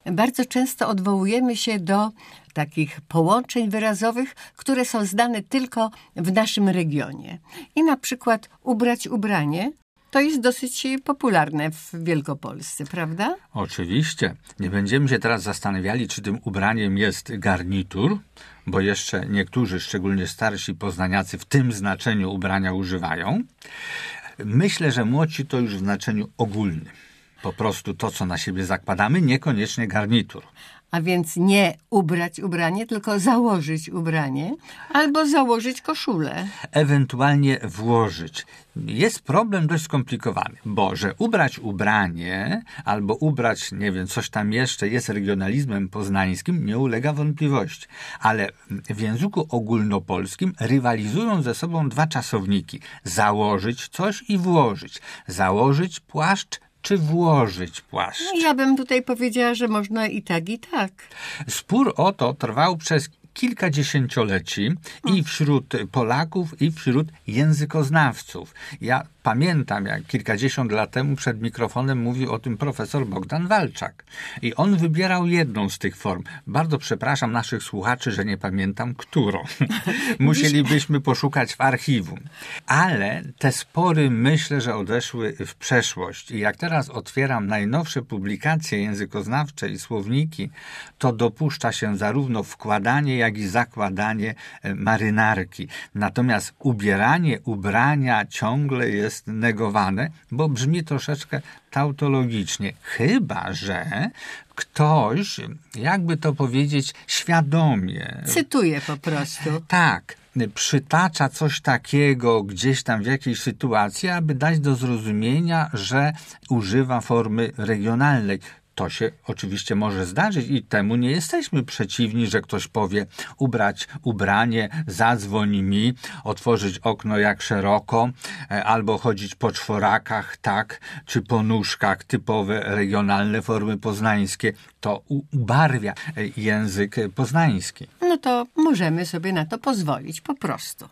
Bardzo często odwołujemy się do takich połączeń wyrazowych, które są znane tylko w naszym regionie. I na przykład ubrać ubranie to jest dosyć popularne w Wielkopolsce, prawda? Oczywiście. Nie będziemy się teraz zastanawiali, czy tym ubraniem jest garnitur, bo jeszcze niektórzy, szczególnie starsi poznaniacy, w tym znaczeniu ubrania używają. Myślę, że młodsi to już w znaczeniu ogólnym. Po prostu to, co na siebie zakładamy, niekoniecznie garnitur. A więc nie ubrać ubranie, tylko założyć ubranie albo założyć koszulę. Ewentualnie włożyć. Jest problem dość skomplikowany, bo że ubrać ubranie albo ubrać, nie wiem, coś tam jeszcze jest regionalizmem poznańskim, nie ulega wątpliwości. Ale w języku ogólnopolskim rywalizują ze sobą dwa czasowniki. Założyć coś i włożyć. Założyć płaszcz czy włożyć płaszcz. Ja bym tutaj powiedziała, że można i tak, i tak. Spór o to trwał przez kilka dziesięcioleci i wśród Polaków, i wśród językoznawców. Ja pamiętam, jak kilkadziesiąt lat temu przed mikrofonem mówił o tym profesor Bogdan Walczak. I on wybierał jedną z tych form. Bardzo przepraszam naszych słuchaczy, że nie pamiętam, którą. Musielibyśmy poszukać w archiwum. Ale te spory myślę, że odeszły w przeszłość. I jak teraz otwieram najnowsze publikacje językoznawcze i słowniki, to dopuszcza się zarówno wkładanie, jak i zakładanie marynarki. Natomiast ubieranie ubrania ciągle jest negowane, bo brzmi troszeczkę tautologicznie. Chyba że ktoś, jakby to powiedzieć, świadomie... Cytuję po prostu. Tak. Przytacza coś takiego gdzieś tam w jakiejś sytuacji, aby dać do zrozumienia, że używa formy regionalnej. To się oczywiście może zdarzyć i temu nie jesteśmy przeciwni, że ktoś powie ubrać ubranie, zadzwoń mi, otworzyć okno jak szeroko, albo chodzić po czworakach, tak, czy po nóżkach, typowe regionalne formy poznańskie. To ubarwia język poznański. No to możemy sobie na to pozwolić po prostu.